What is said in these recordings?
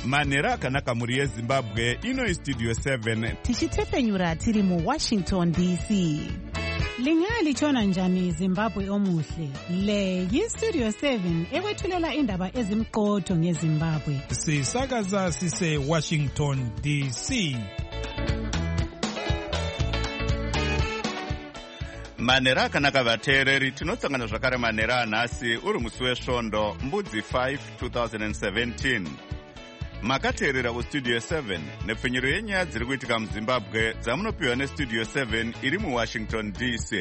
manhero akanaka mhuri yezimbabwe. Ino Studio 7 tichitepfenyura tiri muWashington DC. Lingalitshona njani Zimbabwe omuhle? Le yiStudio 7 ekwethulela indaba ezimqotho ngeZimbabwe. Sisakaza sise Washington DC. manhero akanaka vateereri, tinosangana zvakare manhero anhasi uri musi wesvondo mbudzi 5 2017. Makateerera kuStudio 7 nepfenyuro yenyaya dziri kuitika muZimbabwe dzamunopiwa neStudio 7 iri muWashington DC.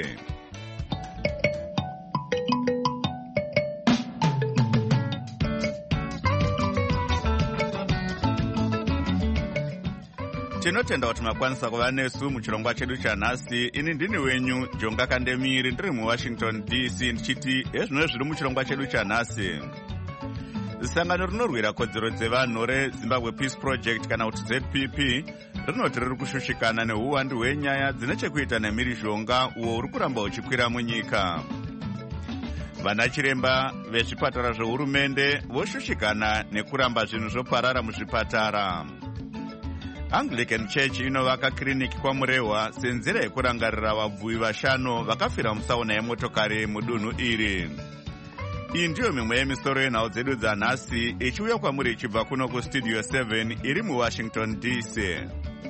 Tinotenda kuti makwanisa kuva nesu muchirongwa chedu chanhasi. Ini ndini wenyu Jonga Kandemiri, ndiri muWashington DC, ndichiti ezvino zviri muchirongwa chedu chanhasi. Sangano rinorwira kodzero dzevanhu reZimbabwe Peace Project kana kuti ZPP rinoti riri kushushikana neuwandu hwenyaya dzine chekuita nemhirizhonga uwo uri kuramba uchikwira munyika. Vana chiremba vezvipatara zvehurumende voshushikana nekuramba zvinhu zvoparara muzvipatara. Anglican Church inovaka kiriniki kwamurehwa senzira yekurangarira vabvuvi 5 vakafira musauna yemotokari mudunhu iri. Iyi ndiyo mimwe yemisoro yenhau dzedu dzanhasi ichiuya kwamuri ichibva kuno kuStudio 7 iri muWashington DC.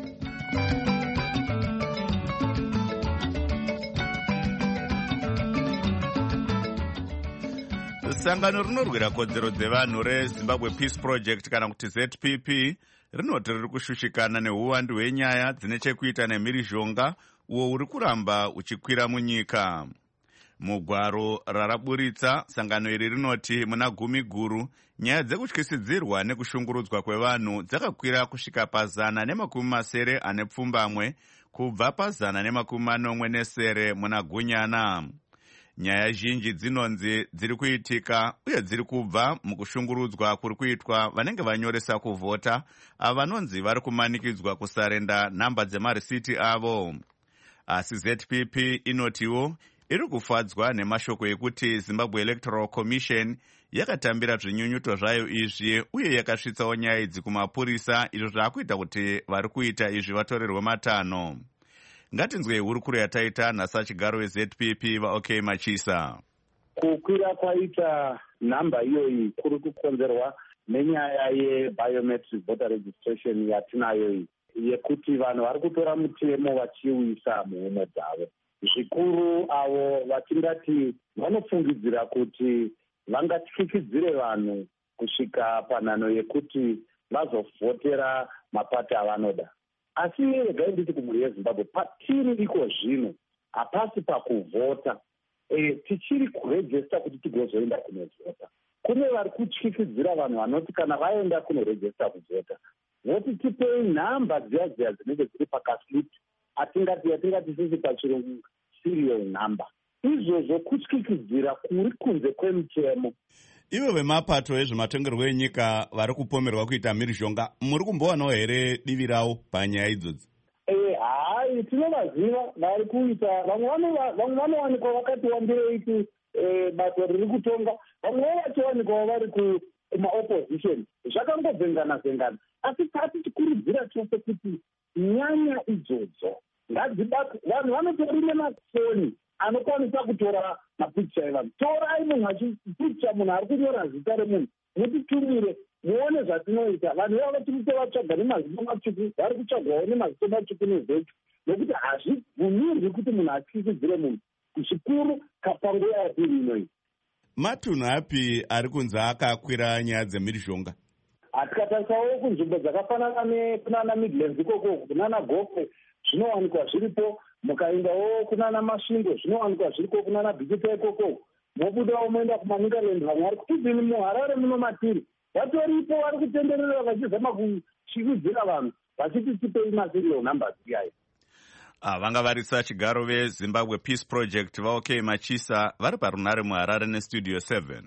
Sangano rinorwira kodzero dzevanhu reZimbabwe Peace Project kana kuti ZPP rinoti riri kushushikana neuwandu hwenyaya dzine chekuita nemhirizhonga uwo uri kuramba uchikwira munyika. Mugwaro raraburitsa, sangano iri rinoti muna gumi guru nyaya dzekutyisidzirwa nekushungurudzwa kwevanhu dzakakwira kusvika pa140 kubva pa140 muna Gunyana. Nyaya zhinji dzinonzi dziri kuitika uye dziri kubva mukushungurudzwa kuri kuitwa vanenge vanyoresa kuvhota avanonzi vari kumanikidzwa kusarenda nhamba dzemarisiti avo. Asi ZPP inotiwo iri kufadzwa nemashoko ekuti Zimbabwe Electoral Commission yakatambira zvinyunyuto zvayo izvi uye yakasvitsawo nyaya idzi kumapurisa, izvo zvaakuita kuti vari kuita izvi vatorerwe matanho. Ngatinzwei hurukuro yataita nhasi chigaro weZPP vaOK Machisa. Kukwira kwaita nhamba iyoyi kuri kukonzerwa nenyaya yebiometric voter registration yatinayo iyi, yekuti vanhu vari kutora mutemo vachiuisa muhomwe dzavo. Zvikuru avo vatingati vanofungidzira kuti vangatyikidzire vanhu kusvika panhano yekuti vazovhotera mapato avanoda. Asi regai nditi kumhuri yeZimbabwe, patiri iko zvino hapasi pakuvhota, tichiri kurejesta kuti tigozoenda kunovhota. Kune vari kutyikidzira vanhu vanoti kana vaenda kunorejesta kuvhota voti tipei nhamba dziya dzinenge dziri pakaslipti atingati sisi pachirungu serial number. Izvozvo kutyikidzira kuri kunze kwemutemo. Ivo vemapato ezvematongerwo enyika vari kupomerwa kuita mhirizhonga, muri kumbowanawo here divi ravo panyaya idzodzi? Hai, tinovaziva vari kuita. Vamwe vanowanikwa vakati wandireiti bato riri kutonga, vamwe vachiwanikwa vari kumaopposition. Zvakangobvengana-vhengana. Asi tikurudzira chose kuti nyanya idzodzo ngadzibatwe. Vanhu vanotori nemafoni anokwanisa kutora mapikicha evanhu. Torai munhu achipikicha munhu ari kunyora zita remunhu, mutitumire muone zvatinoita. Vanhu vava tirikutovatsvaga nemazito matsvuku, vari kutsvagwawo nemazito matsvuku nezvechu, nokuti hazvibvumirwi kuti munhu atyikidzire munhu, zvikuru kapanguva yapiri inoyi. Matunhu api ari kunzi akakwira nyaya dzemhirizhonga? Tikatarisawo kunzvimbo dzakafanana kunana Midlands ikoko, kunana Gokwe zvinowanikwa zviripo, mukaendawo kunana Masvingo zvinowanikwa zviripo, kunana Bhikita ikoko, mobudawo moenda kumaNicaland. Vamwe vari kutibvini muHarare muno matiri vatoripo, vari kutenderera vachizama kuchikidzira vanhu vachiti tipei maserial numbers iyayi. Vanga varisa chigaro veZimbabwe Peace Project vaOK Machisa vari parunhare muHarare neStudio 7.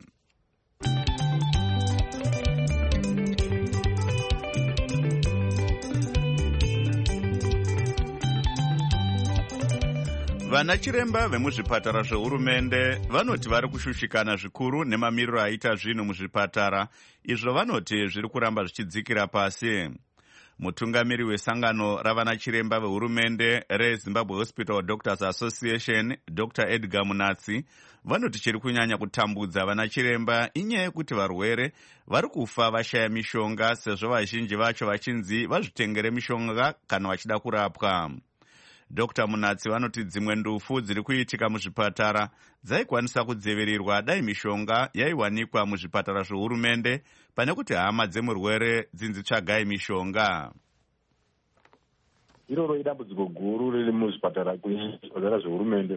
Vanachiremba vemuzvipatara zvehurumende vanoti vari kushushikana zvikuru nemamiriro aita zvinhu muzvipatara, izvo vanoti zviri kuramba zvichidzikira pasi. Mutungamiri wesangano ravanachiremba vehurumende reZimbabwe Hospital Doctors Association, Dr. Edgar Munatsi, vanoti chiri kunyanya kutambudza vanachiremba inyaya yekuti varwere vari kufa vashaya mishonga, sezvo vazhinji vacho vachinzi vazvitengere mishonga kana vachida kurapwa. Dr. Munatsi vanoti dzimwe ndufu dziri kuitika muzvipatara dzaikwanisa kudzivirirwa dai mishonga yaiwanikwa muzvipatara zvehurumende pane kuti hama dzemurwere dzinzitsvagai mishonga. Iroro idambudziko guru riri muzvipatara zvehurumende,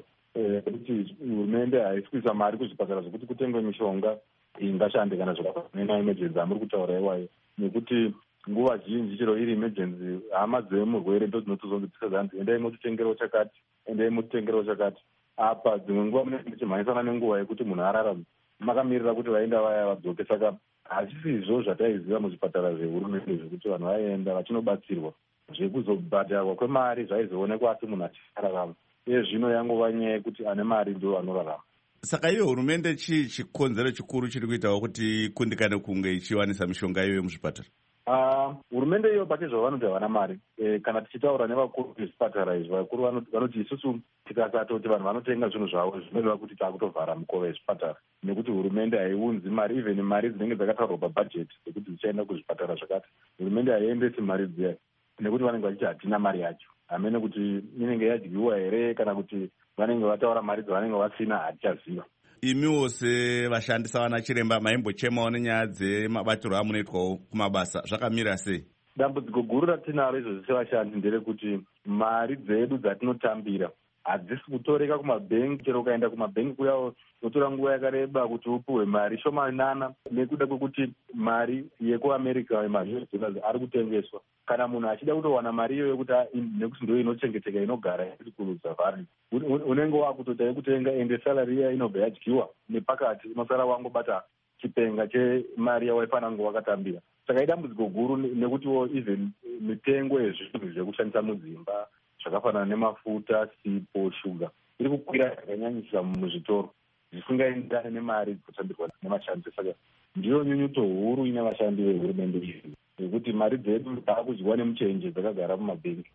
kuti hurumende haisi kuisa mari kuzvipatara zvokuti kutengwe mishonga ingashande kana zvakafanana emergency amuri kutaura iwayo, nekuti nguva zhinji chero iri emergency hama dzemurwere ndo dzinotozonzi dzisikazanzi endai mutitengerawo chakati, endai mutitengerawo chakati. Apa dzimwe nguva munenge muchimhanyisana nenguva yekuti munhu ararama makamirira kuti vaenda vaya vadzoke. Saka hazvisizvo zvataiziva muzvipatara zvehurumende zvekuti vanhu vaenda vachinobatsirwa, zvekuzobhadharwa kwemari zvaizoonekwa asi munhu achirarama. Iye zvino yangova nyaya yekuti ane mari ndo anorarama. Saka iyo hurumende chii chikonzero chikuru chiri kuitawo kuti kundikane kunge ichiwanisa mishonga iyoyo muzvipatara? Hurumende iyo pachezvo vanoti havana mari. Kana tichitaura nevakuru vezvipatara izvi, vakuru vanoti isusu tikasatoti vanhu vanotenga zvinhu zvavo zvinoreva kuti taakutovhara mukova wezvipatara, nekuti hurumende haiunzi mari, even mari dzinenge dzakataurwa pabhajeti dzekuti dzichaenda kuzvipatara zvakati, hurumende haiendesi mari dziya nekuti vanenge vachiti hatina mari yacho. Hamene kuti inenge yadyiwa here kana kuti vanenge vataura mari dzavanenge vasina, hatichaziva. Imiwo sevashandisa vanachiremba maimbochemawo nenyaya dzemabatiro amunoitwawo kumabasa, zvakamira sei? Dambudziko guru ratinaro izvozvi sevashandi nderekuti mari dzedu dzatinotambira hadzisi kutoreka kumabhengi. Chero ukaenda kumabhengi kuyawo unotora nguva yakareba kuti upuhwe mari shomanana, nekuda kwekuti mari yekuamerica ma-US dollars ari kutengeswa. Kana munhu achida kutowana mari iyoyo kuti nekuti ndo inochengeteka inogara iri kurudza vari, unenge wakutota yekutenga ende salary iya inobva yadyiwa nepakati, unosara wangobata chipenga chemari yawaifanira kunge wakatambira. Saka idambudziko guru nekutiwo even mitengo yezvinhu zvekushandisa mudzimba zvakafanana nemafuta, sipo, shuga iri kukwira zvakanyanyisa muzvitoro zvisingaendane nemari dzotambirwa nevashandi. Saka ndiyo nyunyuto huru ine vashandi vehurumende izvi, nekuti mari dzedu dzaakudyiwa nemuchenje dzakagara mumabhengi.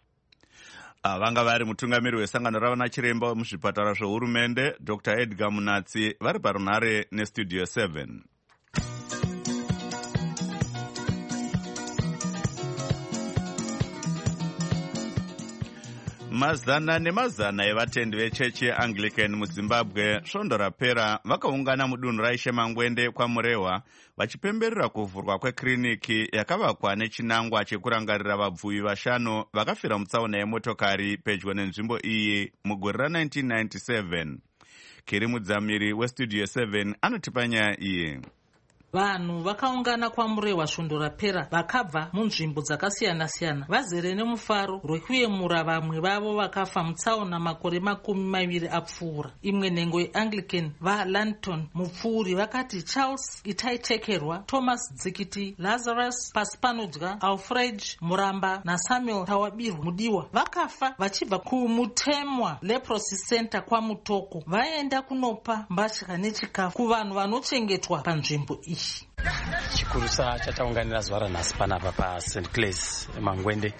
Vanga vari mutungamiri wesangano ravanachiremba muzvipatara zvehurumende Dr. Edgar Munatsi vari parunhare nestudio 7. Mazana nemazana evatendi vechechi yeAnglican muZimbabwe svondo rapera vakaungana mudunhu raIshe Mangwende kwaMurehwa vachipemberera kuvhurwa kwekiriniki yakavakwa nechinangwa chekurangarira vabvuvi 5 vakafira mutsaona yemotokari pedyo nenzvimbo iyi mugore ra1997. Kiri mudzamiri westudio 7 anotipa nyaya iyi. Vanhu vakaungana kwaMurehwa svondo rapera vakabva munzvimbo dzakasiyana-siyana vazere nemufaro rwekuyemura vamwe vavo vakafa mutsaona makore 20 apfuura. Imwe nhengo yeAnglican vaLandton mupfuuri vakati Charles Itaitekerwa, Thomas Dzikiti, Lazarus Pasipanodya, Alfred Muramba naSamuel Tawabirwa Mudiwa vakafa vachibva kumutemwa Leprosy Center kwaMutoko vaenda kunopa mbatya nechikafu kuvanhu vanochengetwa panzvimbo iyi. Chikurusa chataunganira zuva ranhasi panapa paSt Clair's Mangwende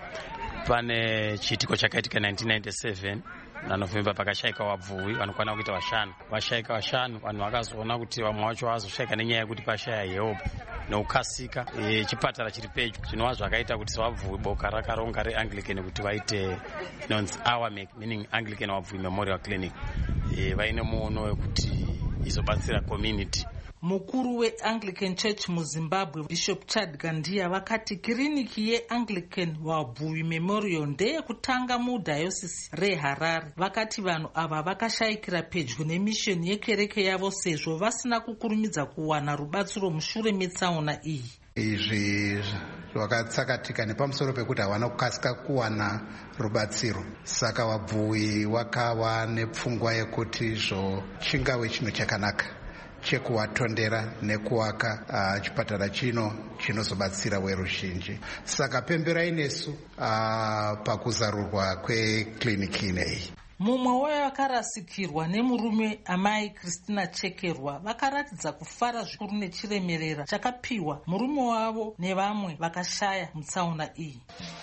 pane chiitiko chakaitika 1997 naNovemba pakashayika vabvuvi vanokwana kuita 5. Vashayika 5 vanhu vakazoona kuti vamwe vacho vazoshayika nenyaya yekuti pashaya help neukasika chipatara chiri pedyo. Zvinova zvakaita kuti vabvuvi boka rakaronga reAnglican kuti vaite inonzi AWAMEC, meaning Anglican Wabvuvi Memorial Clinic, vaine muono wekuti izobatsira community. Mukuru weAnglican Church muZimbabwe Bishop Chad Gandia vakati kiriniki yeAnglican Wabvuvi Memorial ndeyekutanga mudhayosisi reHarare. Vakati vanhu ava vakashayikira pedyo nemisheni yekereke yavo sezvo vasina kukurumidza kuwana rubatsiro mushure metsaona iyi. Izvi zvakatsakatika nepamusoro pekuti havana kukasika kuwana rubatsiro. Saka wabvuvi wakava nepfungwa yekuti chingave chinhu chakanaka chekuvatondera nekuwaka chipatara chino chinozobatsira weruzhinji. Saka pemberai nesu pakuzarurwa kwekliniki ineyi. Mumwe wevakarasikirwa nemurume amai Christina Chekerwa vakaratidza kufara zvikuru nechiremerera chakapiwa murume wavo nevamwe vakashaya mutsaona iyi.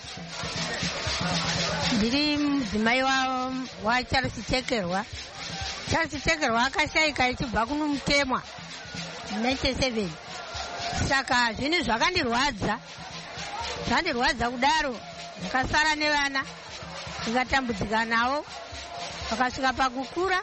Ndiri mudzimai waCharles Chekerwa. Charles Chekerwa akashayika achibva kuno mutemwa 97. Saka zvinhu zvakandirwadza kudaro. Ndakasara nevana ndikatambudzika navo vakasvika pakukura,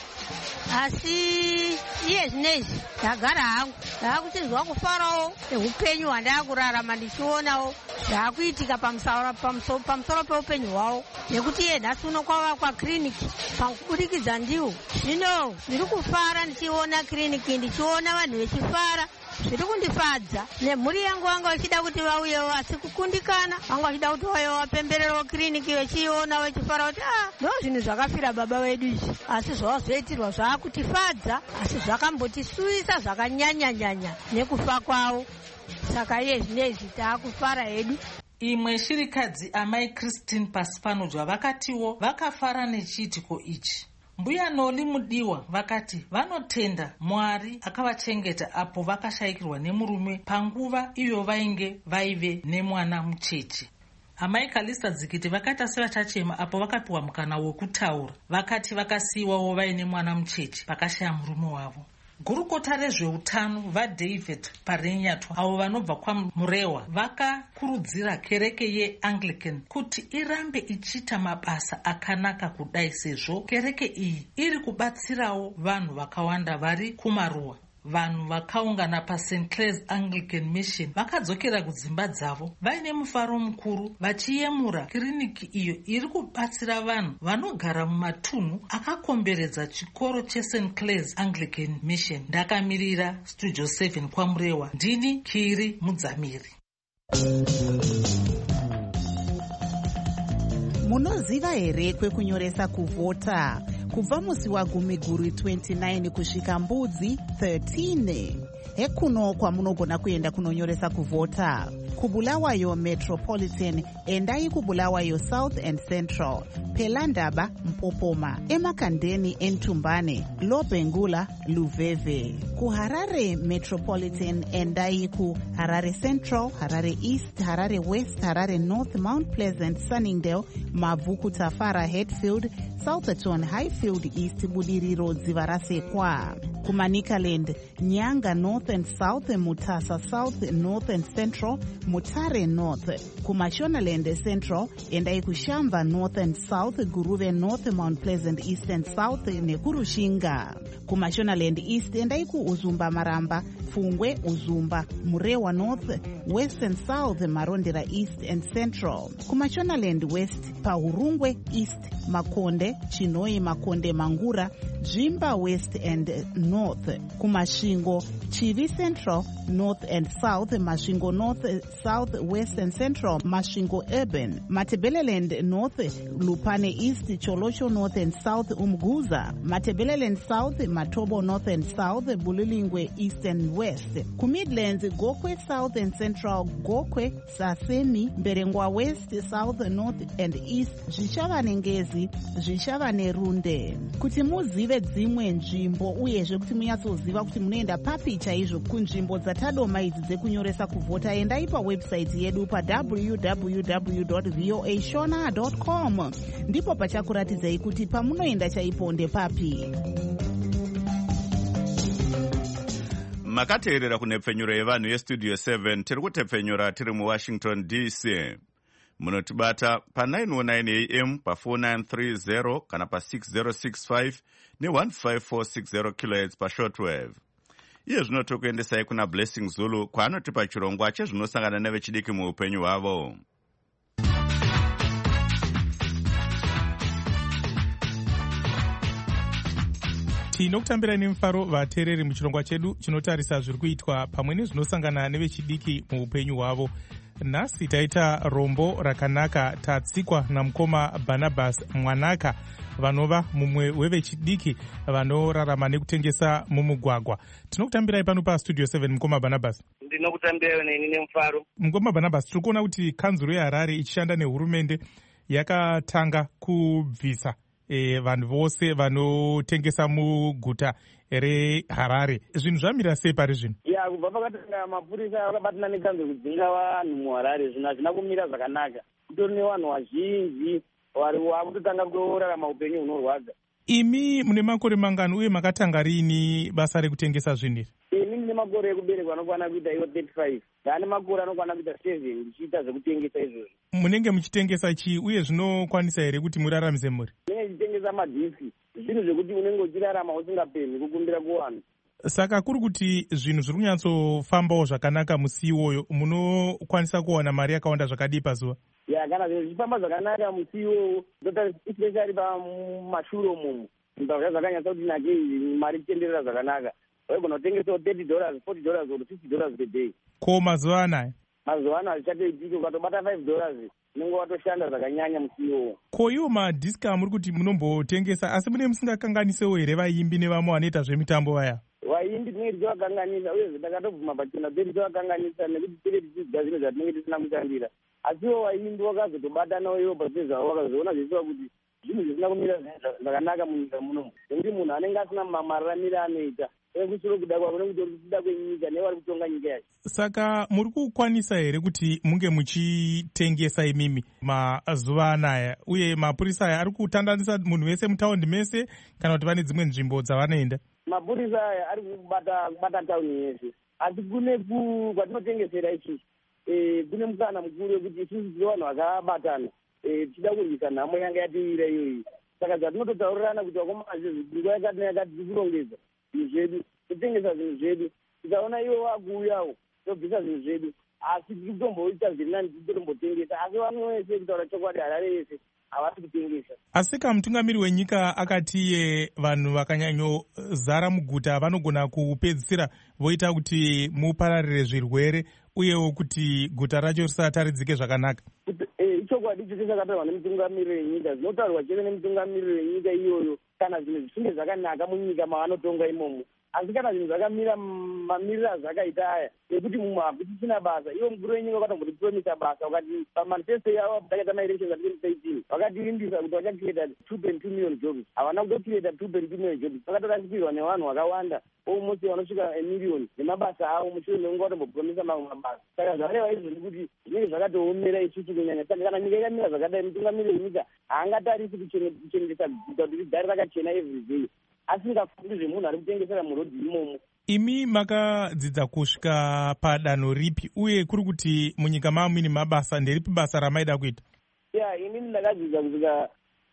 asi iye zvinezvi ndagara hangu ndaakuchinzwa kufarawo neupenyu hwandakurarama ndichionawo zvaakuitika pamusoro peupenyu hwavo, nekuti iye nhasi uno kwavakwa kiriniki pakubudikidza ndiwo. Zvino ndiri kufara ndichiona kiriniki, ndichiona vanhu vechifara, zviri kundifadza. Nemhuri yangu vanga vachida kuti vauyewo, asi kukundikana. Vanga vachida kuti vauyewo vapembererewo kiriniki vechiona vechifara kuti ndo zvinhu zvakafira baba vedu izvi, asi zvavazoitirwa zvaakutifadza, asi zvakambotisuisa zvakanyanya nekufa kwavo. Saka iye zvinezvi taakufara hedu. Imwe shirikadzi amai Christine Pasipanodya vakatiwo vakafara nechiitiko ichi. Mbuya Noli Mudiwa vakati vanotenda Mwari akavachengeta apo vakashayikirwa nemurume panguva iyo vaive nemwana mucheche. Amai Kalista Dzikiti vakaita sevachachema apo vakapiwa mukana wekutaura. Vakati vakasiyiwawo vaine mwana mucheche pakashaya murume wavo. Gurukota rezveutano vaDavid Parenyatwa avo vanobva kwaMurewa vakakurudzira kereke yeAnglican kuti irambe ichiita mabasa akanaka kudai, sezvo kereke iyi iri kubatsirawo vanhu vakawanda vari kumaruwa. Vanhu vakaungana paSt Clare's Anglican Mission vakadzokera kudzimba dzavo vaine mufaro mukuru vachiyemura kiriniki iyo iri kubatsira vanhu vanogara mumatunhu akakomberedza chikoro cheSt Clare's Anglican Mission. Ndakamirira Studio 7 kwaMurewa, ndini Kiri Mudzamiri. Munoziva here kwekunyoresa kuvhota? Kubva musi wagumiguru 29 kusvika mbudzi 13. Hekuno kwamunogona kuenda kunonyoresa kuvhota. Kubulawayo Metropolitan endai kubulawayo South and Central, Pelandaba Mpopoma, Emakandeni Entumbane, Lobengula Luveve. KuHarare Metropolitan endai ku Harare Central, Harare East, Harare West, Harare North, Mount Pleasant, Sunningdale, Mavuku Tafara, Hatfield, Southerton, Highfield East, Budiriro Dzivarasekwa. Kumanikaland Nyanga North and South, Mutasa South, North and Central, Mutare North. Kumashonaland Central endai kuShamba North and South, Guruve North, Mount Pleasant East and South nekurushinga. Kumashonaland East endai kuUzumba Maramba, Fungwe Uzumba, Murewa North, West and South, Marondera East and Central. Kumashonaland West Pahurungwe East, Makonde, Chinoi Makonde Mangura, Jimba West and North. Kumashingo Chivi Central, North and South, Mashingo North, South, West and Central, Mashingo Urban, Matebeleland North, Lupane East, Cholosho North and South, Umguza, Matebeleland South, Matobo North and South, Bulilingwe East and West. Kumidlands Gokwe South and Central, Gokwe, Sasemi, Berengwa West, South, North and East, Zvichava Ngezi, Zvichava Nerunde. Kuti muzive dzimwe nzvimbo uyezve kuti munyatsoziva kuti munoenda papi chaizvo kunzvimbo dzatadoma idzi dzekunyoresa kuvhota, endai pawebsite yedu www.voashona.com. ndipo pachakuratidzai kuti pamunoenda chaipo ndepapi. Makateerera kunepfenyuro yevanhu yestudio 7 tiri kutepfenyura tiri muWashington DC. Munotibata pa 919 AM pa 4930 kana pa 6065 ne15460 kHz pa shortwave. Iye zvino tokuendesai kuna Blessing Zulu kwaanotipa chirongwa chezvinosangana nevechidiki muupenyu hwavo. Tinokutambira nemufaro vateereri muchirongwa chedu chinotarisa zviri kuitwa pamwe nezvinosangana nevechidiki muupenyu hwavo. Nhasi taita rombo rakanaka tatsikwa namukoma Barnabas Mwanaka, vanova mumwe wevechidiki vanorarama nekutengesa mumugwagwa. Tinokutambirai pano pastudio 7 mukoma Barnabas. Ndinokutambirai neni nemufaro. Mukoma Barnabas, tiri kuona kuti kanzuro yeHarare ichishanda nehurumende yakatanga kubvisa vanhu vose vanotengesa muguta reHarare. Zvinhu zvamira sei pari zvino? Kubva pakatanga mapurisa akabatana nekanzo kudzinga vanhu muHarare, zvinhu hazvina kumira zvakanaka. Kutori nevanhu vazhinji vari vakutotanga kurarama upenyu hunorwadza. Imi mune makore mangani uye makatanga rini basa rekutengesa zvinhu iri? Ini ndine makore ekuberekwa anokwana kuita iwo 35. Ndane makore anokwana kuita 7 ndichiita zvekutengesa izvozvo. Munenge muchitengesa chii uye zvinokwanisa here kuti muraramise mhuri? Ndinenge ndichitengesa madhiski, zvinhu zvekuti unenge uchirarama usingapemhi kukumbira kuvanhu. Saka kuri kuti zvinhu zviri kunyatsofambawo zvakanaka musi iwoyo, munokwanisa kuwana mari yakawanda zvakadii pazuva? Kana zvinhu zvichifamba zvakanaka musi iwowo, especially pamashure umomo, zvibva zvakanyatsa kuti nakei mari ichitenderera zvakanaka. Waigona kutengesawo $30, $40 or $50 per day. Ko mazuva anaya? Mazuva anaya zvichatoitiki, ukatobata $5 unenge watoshanda zvakanyanya musi iwowo. Ko iwo madhiski amuri kuti munombotengesa, asi mune musingakanganisewo here vaimbi nevamwe vanoita zvemitambo vaya? Vaimbi tinenge tichivakanganisa, uye takatobvuma pachena pedu tichivakanganisa nekuti tinenge tichidzidza zvinhu zvatinenge tisina kushandira. Asiwo vaimbi wakazotobatanawo iwo pachezvavo vakazoona zvisiwa kuti zvinhu zvisina kumira zvakanaka munyika munomu, nekuti munhu anenge asina mararamiro anoita kusoro kuda kwako nekuti kuda kwenyika nevari kutonga nyika yacho. Saka muri kukwanisa here kuti munge muchitengesa imimi mazuva anaya, uye mapurisa aya ari kutandanisa munhu wese mutaundi mese kana kuti pane dzimwe nzvimbo dzavanoenda? Mapurisa aya ari kubata tauni yese, asi kune kwatinotengesera isusu kune mukana mukuru wekuti isusu tiri vanhu vakabatana tichida kurwisa nhamo yanga yatiwira iyoyi. Saka zvatinototaurirana kuti wakomazve nguva yakati yakati tiri kurongedza zvinhu zvedu, totengesa zvinhu zvedu, tikaona iwo vakuuyawo tobvisa zvinhu zvedu, asi tiri kutomboita zviri nani tiri kutombotengesa. Asi vanhu vese kutaura chokwadi Harare yese havasi kutengesa. Asi kamutungamiri wenyika akatiye vanhu vakanyanyozara muguta vanogona kupedzisira voita kuti mupararire zvirwere uyewo kuti guta racho risataridzike zvakanaka. Ichokwadi icho chakataurwa nemutungamiriri wenyika, zvinotaurwa chete nemutungamiriri wenyika iyoyo kana zvinhu zvichinge zvakanaka munyika mavanotonga imomo. Asi kana zvinhu zvakamira mamiriro azvakaita aya ekuti mumwe habvisisina basa, iwo mukuru wenyika wakatombotipuromisa basa, wakati pamanifesto yavo takaita maelections a2018 vakatirimbisa kuti vachacreata 2.2 million jobs. Havana kutocreata 2.2 million jobs, vakatorasikirwa nevanhu vakawanda almost vanosvika emiliyoni nemabasa avo mushure mekunge vatombopuromisa mamwe mabasa. Saka zvareva izvozvi kuti zvinenge zvakatoomera isusu kunyanya. Saka kana nyika ikamira zvakadai, mutungamiriri wenyika haangatarisi kuchengetesa guta kuti rigare rakachena everyday, asingafundi zvemunhu ari kutengesera murodhi imomo. Imi makadzidza kusvika padanho ripi uye kuri kuti munyika maamwini mabasa nderipi basa ramaida kuita? Inini ndakadzidza kusvika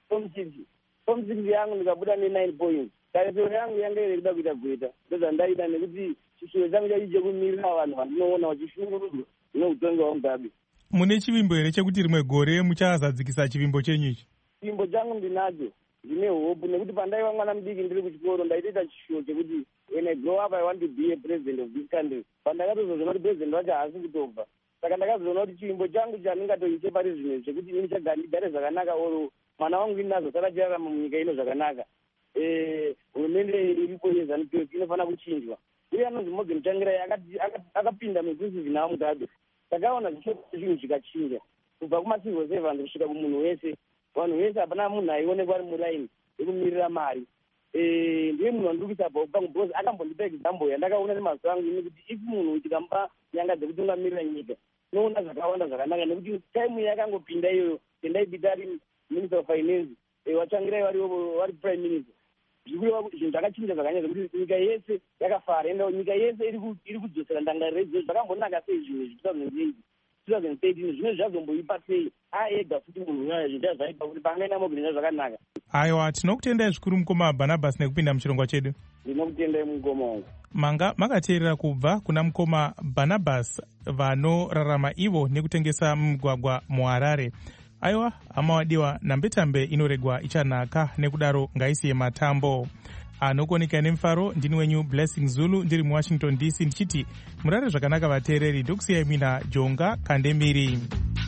form 6 yangu ndikabuda ne9 points. Tarisiro yangu yanga iri kuda kuita gweta, ndozvandaida nekuti chishuwo changu chacho chekumirira vanhu vandinoona vachishungurudzwa neutongi hwaMugabe. Mune chivimbo here chekuti rimwe gore muchazadzikisa chivimbo chenyu ichi? Chivimbo changu ndinacho, ndine hope, nekuti pandaiva mwana mudiki ndiri kuchikoro ndaitoita chishuwo chekuti when I grow up I want to be a president of this country. Pandakatozoona kuti president wacho haasi kutobva, saka ndakazoona kuti chivimbo changu chandingatoise pari zvino zvekuti ini ndigare zvakanaka, oro mwana wangu ini nazosara chirarama munyika ino zvakanaka. Hurumende iripo yeZANU-PF inofanira kuchinjwa. Uye anonzi Morgan Tsvangirai akapinda muinclusive naMugabe. Takaona zvinhu zvikachinja kubva kuma-civil servants kusvika kumunhu wese. Vanhu vese hapana munhu aionekwa ari muraini yekumirira mari. Ndiye munhu wandiri kuisa pangu because akambondipa example yandakaona nemaziso angu ini kuti if munhu tikamupa nyanga dzekutungamirira nyika unoona zvakawanda zvakanaka, nekuti time yakangopinda iyoyo tendaipita ari minister of finance, Tsvangirai vari prime minister. Zvikureva kuti zvinhu zvakachinja zvakanyanya zvekuti nyika yese yakafara, ende nyika yese iri kudzosera ndangariro idzodzo. Zvakambonaka sei zvinhu 2013 zvino zvazomboipa sei aega futi munhu uyoyo zvinhu zvaipa kuti pangaenda mogenda zvakanaka. Aiwa, tinokutendai zvikuru mukoma Barnabas nekupinda muchirongwa chedu. Ndinokutendai mukoma wangu. Manga makateerera kubva kuna mukoma Barnabas vanorarama ivo nekutengesa mugwagwa muHarare. Aiwa, hama wadiwa, nambetambe inoregwa ichanaka, nekudaro ngaisiye matambo. Anokoneka nemufaro, ndini wenyu Blessing Zulu, ndiri muWashington DC, ndichiti murare zvakanaka vateereri, ndokusiyai mina Jonga Kandemiri.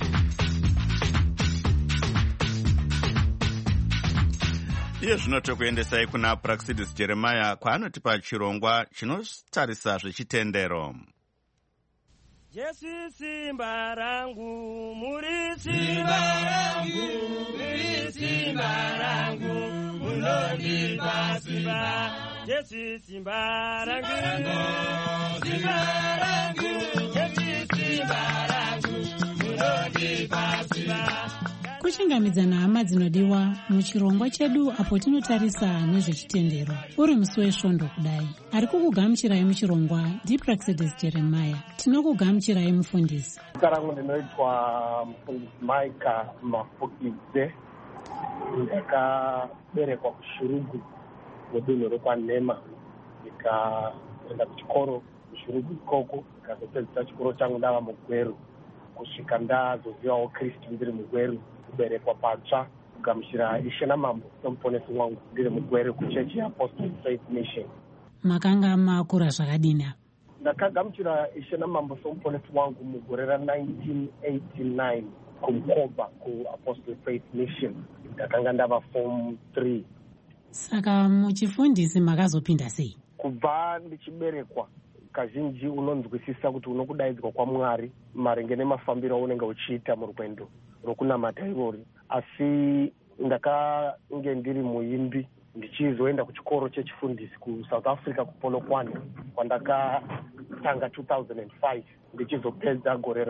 Iye zvino tokuendesai kuna Praxidis Jeremiah kwaanotipa chirongwa chinotarisa zvechitendero. Jesu simba rangu, muri simba rangu, muri simba rangu. munondipa simba. Jesu simba rangu, simba rangu, Jesu simba rangu, munondipa simba. Kuchingamidzana hama dzinodiwa muchirongwa chedu apo tinotarisa nezvechitendero. Uri musi wesvondo kudai. Ari kukugamuchirai muchirongwa ndiPraxedes Jeremiah. Tinokugamuchirai mufundisi. Zita rangu ndinoitwa mufundisi Maika Mafukidze. Ndakaberekwa kuShurugu mudunhu rekwaNhema. Ndikaenda kuchikoro kuShurugu ikoko. Ndikazopedzisa chikoro changu ndava mugweru. Kusvika ndazozivawo Kristu ndiri mugweru. Kuberekwa patsva kugamuchira Ishe naMambo somuponesi wangu ndiri mugweru kuchechi yeApostolic Faith Mission. Makanga makura zvakadini? Ndakagamuchira Ishe naMambo somuponesi wangu mugore ra1989 kuMukoba kuApostolic Faith Mission. Ndakanga ndava form 3. Saka muchifundisi makazopinda sei? Kubva ndichiberekwa kazhinji unonzwisisa kuti unokudaidzwa kwaMwari maringe nemafambiro aunenge uchiita murwendo rokunamata irori. Asi ndakange ndiri muimbi ndichizoenda kuchikoro chechifundisi kuSouth Africa kuPolokwane kwandakatanga 2005 ndichizopedza gore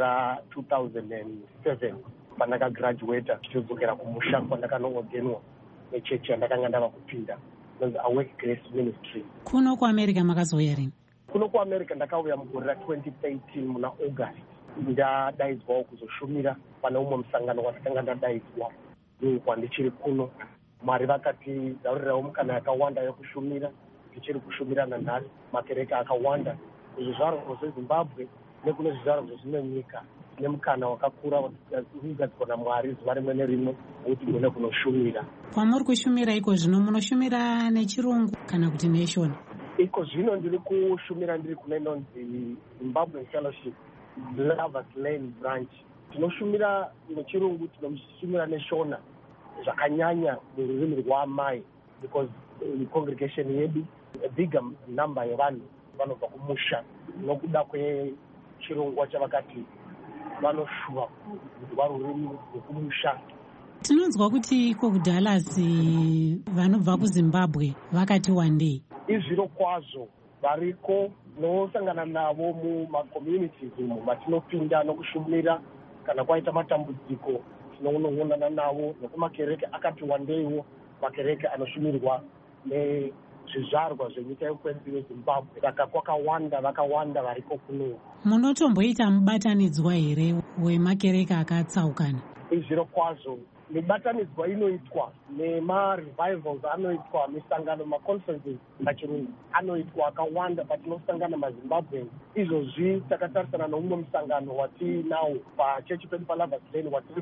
ra2007 pandakagraduata ndichidzokera kumusha kwandakanongogenwa nechechi yandakanga ndava kupinda inonzi Awake Grace Ministry. Kuno kuAmerica makazouya rini? Kuno kuAmerica ndakauya mugore ra2013 muna August. Ndadaidzwawo kuzoshumira pane umwe musangano wandakanga ndadaidzwa kwandichiri kuno. Mwari vakati zaurirawo mukana yakawanda yokushumira. Ndichiri kushumira nanhasi makereke akawanda kuzvizvarwa zveZimbabwe nekune zvizvarwa zvezvimwe nyika. Nemukana wakakura unogadzirwa naMwari zuva rimwe nerimwe kuti gone kunoshumira. Kwamuri kushumira iko zvino munoshumira nechirungu kana kuti neshona? Iko zvino ndiri kushumira ndiri kunenonzi Zimbabwe Fellowship Lovers Lane branch. Tinoshumira nechirungu, tinoshumira neshona zvakanyanya mururimi rwaamai because congregation yedu a bigger number yevanhu vanobva kumusha nokuda kwechirongwa chavakati vanoshuva kuzwa rurimi rwekumusha. Tinonzwa kuti iko kuDallas vanobva kuZimbabwe vakati wandei. Izviro kwazvo variko nosangana navo mumaCommunities umo matinopinda nokushumira kana kwaita matambudziko tinonongonana navo nekumakereke akati wandeiwo makereke anoshumirwa nezvizvarwa zvenyika yekwedu yeZimbabwe. Saka kwakawanda vakawanda variko kuno. Munotomboita mubatanidzwa here wemakereke akatsaukana? Izviro kwazvo mibatanidzwa inoitwa nemarevivals anoitwa misangano maconferences pachirungu anoitwa akawanda patinosangana maZimbabweans. Izvozvi takatarisana neumwe musangano watinawo pachechi pedu paLovers Lane watiri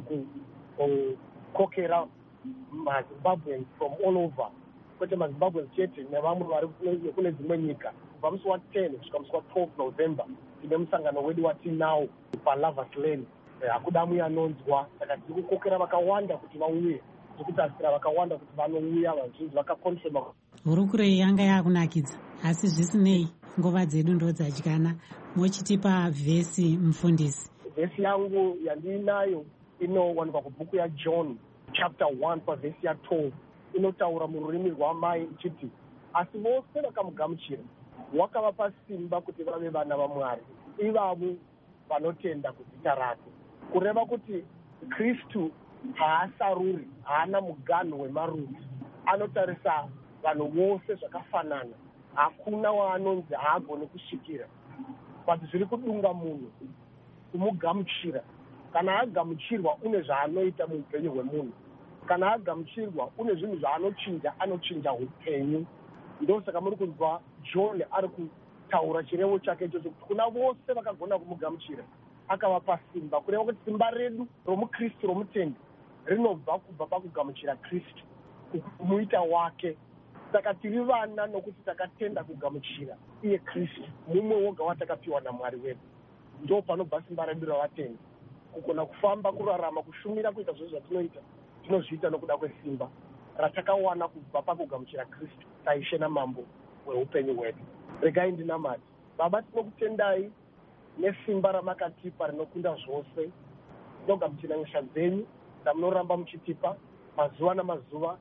kukokera maZimbabweans from all over, kwete maZimbabweans chete nevamwe vari kune dzimwe nyika. Kubva musi wa10 kusvika musi wa12 November tine musangano wedu watinawo paLovers Lane. Hakuda muyanonzwa, saka tiri kukokera vakawanda kuti vauye, tiri kutasira vakawanda kuti vanouya, vazhinji vakakonfirma. Hurukure yanga yakunakidza, asi zvisinei nguva dzedu ndodzadyiana. Mochitipa vhesi mufundisi? Vhesi yangu yandinayo inowanikwa kubhuku yaJohn chapter 1 pavhesi ya12. Inotaura mururimi rwaamai ichiti, asi vose vakamugamuchira wakavapa simba kuti vave vana vaMwari, ivavo vanotenda kuzita rake. Kureva kuti Kristu haasaruri, haana muganhu wemarudzi, anotarisa vanhu vose zvakafanana. Hakuna waanonzi haagoni kusvikira. But zviri kudunga munhu kumugamuchira. Kana agamuchirwa une zvaanoita muupenyu hwemunhu. Kana agamuchirwa une zvinhu zvaanochinja, anochinja upenyu. Ndosaka muri kunzwa John ari kutaura chirevo chake ichocho kuti kuna vose vakagona kumugamuchira akavapa simba. Kureva kuti simba redu romukristu romutendi rinobva kubva pakugamuchira Kristu, kumuita wake. Saka tiri vana nokuti takatenda kugamuchira iye Kristu, mumwe woga watakapiwa naMwari wedu. Ndo panobva simba redu ravatendi, kugona kufamba, kurarama, kushumira, kuita zvose zvatinoita tinozviita nokuda kwesimba ratakawana kubva pakugamuchira Kristu, taishe naMambo weupenyu hwedu. Regai ndinamati. Baba, tinokutendai nesimba ramakatipa rinokunda zvose. Tinogamuchira nyasha dzenyu dzamunoramba muchitipa mazuva namazuva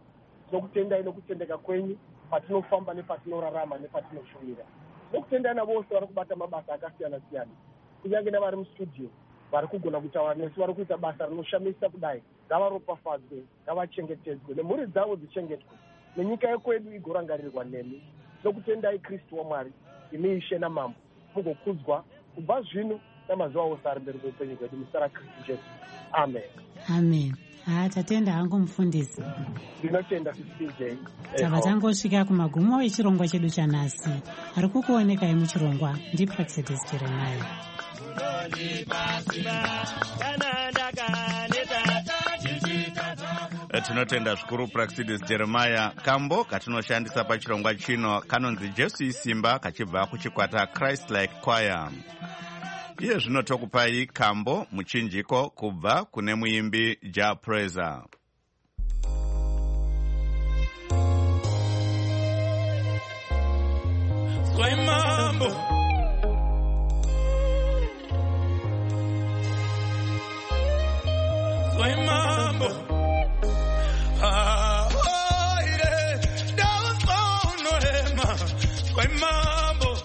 tinokutendai nokutendeka kwenyu patinofamba nepatinorarama nepatinoshumira. Tinokutendai navose vari kubata mabasa akasiyana-siyana, kunyange nevari mustudio vari kugona kutaura nesu, vari kuita basa rinoshamisa kudai. Ngavaropafadzwe, ngavachengetedzwe, nemhuri dzavo dzichengetwe, nenyika yekwedu igorangarirwa nemi. Tinokutendai Kristu waMwari, imi Ishe namambo, mugokudzwa kubva zvino namazuva ose ari mberi kweupenyu hwedu, muzita raKristu Jesu. Amen. Amen. Tatenda hangu mufundisi. Ndinotenda CJ. Tava tangosvika kumagumo echirongwa chedu chanhasi. Ari kukuonekai muchirongwa ndiPraxedis Jeremiah. Tinotenda zvikuru Praxedis Jeremiah. Kambo katinoshandisa pachirongwa chino kanonzi Jesu isimba, kachibva kuchikwata Christ Like Choir. Iye zvino tokupai kambo muchinjiko kubva kune muimbi Ja Praiser. Sway mambo, sway mambo, oh ire, down no hema, sway mambo,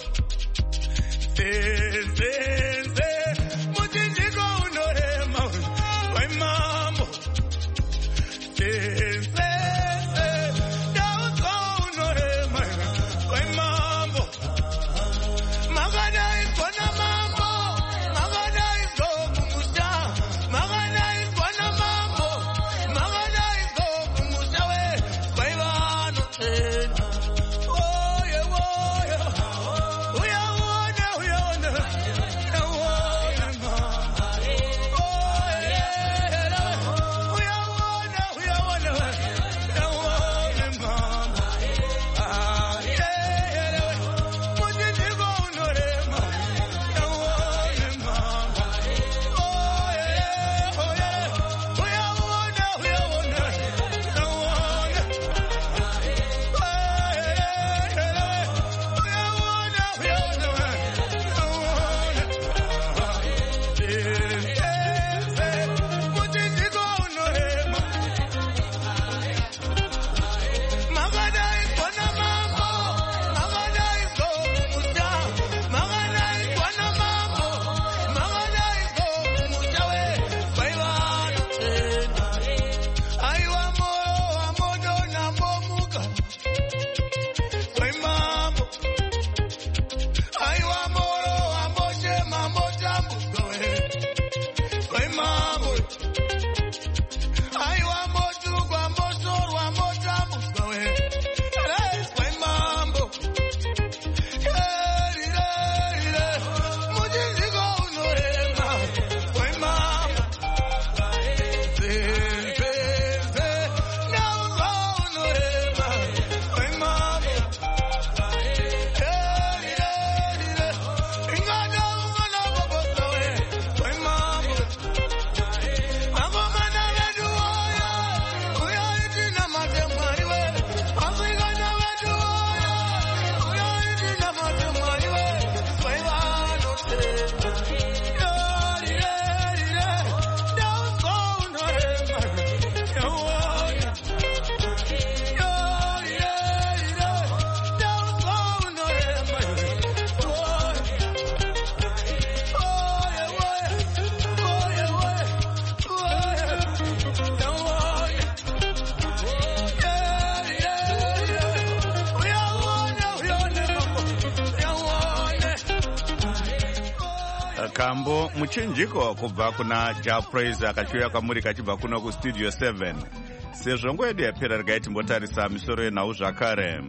Kambo muchinjiko kubva kuna Ja Praiser kachiuya kamuri kachibva kuno kustudio 7. Sezvo nguva yedu yapera regai timbotarisa misoro yenhau zvakare.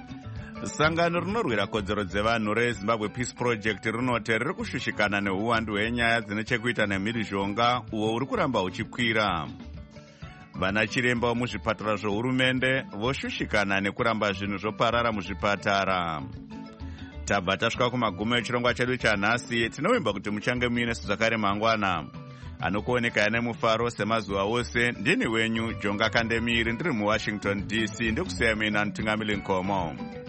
Sangano rinorwira kodzero dzevanhu reZimbabwe Peace Project rinoti riri kushushikana neuwandu hwenyaya dzine chekuita nemhirizhonga uwo uri kuramba uchikwira. Vana chiremba vemuzvipatara zvohurumende voshushikana nekuramba zvinhu zvoparara muzvipatara. Tabva tasvika kumagumo echirongwa chedu chanhasi. Tinovimba kuti muchange muine zvakare mangwana. Anokuoneka nemufaro semazuva ose. Ndini wenyu Jonga Kandemiri, ndiri muWashington DC. Ndikusiyamina Ntungamili Nkomo.